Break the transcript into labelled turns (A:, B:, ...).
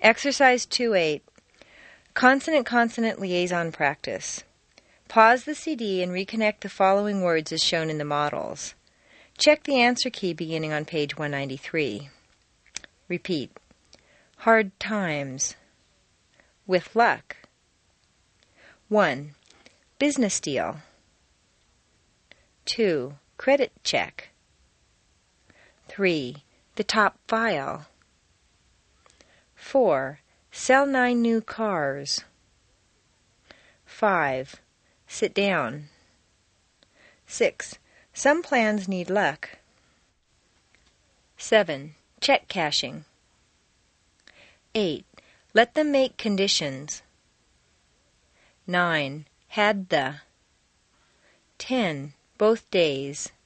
A: Exercise 2-8. Consonant-consonant liaison practice. Pause the CD and reconnect the following words as shown in the models. Check the answer key beginning on page 193. Repeat. Hard times. With luck. 1. Business deal. 2. Credit check. 3. The top file. 4. Sell 9 new cars. 5. Sit down. 6. Some plans need luck. 7. Check cashing. 8. Let them make conditions. 9. Had the. 10. Both days.